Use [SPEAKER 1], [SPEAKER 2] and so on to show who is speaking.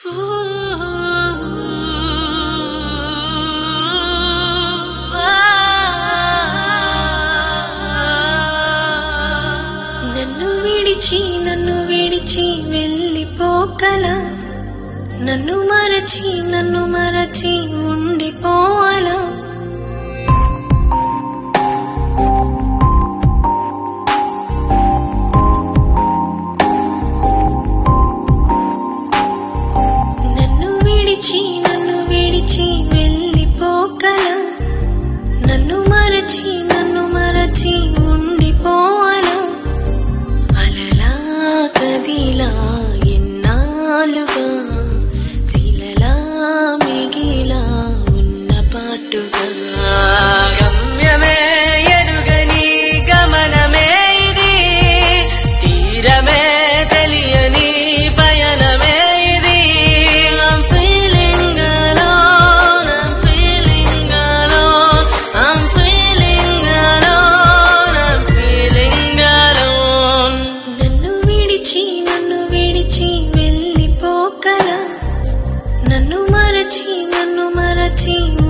[SPEAKER 1] నన్ను విడిచి వెళ్ళిపోకలా, నన్ను మరచి ఉండిపోవాలా? నన్ను విడిచి వెళ్ళిపోకలా, నన్ను మరచి ఉండిపోవాలా? అలలా కదిలా ఎన్నాళ్ళుగా, శిలలా మిగిలా ఉన్న పాటుగా, గమ్యమే ఎరుగని గమనమే ఇది, తీరమే తెలియని పయనమే ఇది. I'm feeling alone, I'm feeling alone, I'm feeling alone, I'm feeling alone. నన్ను విడిచి వెళ్ళిపోకలా, నన్ను మరచి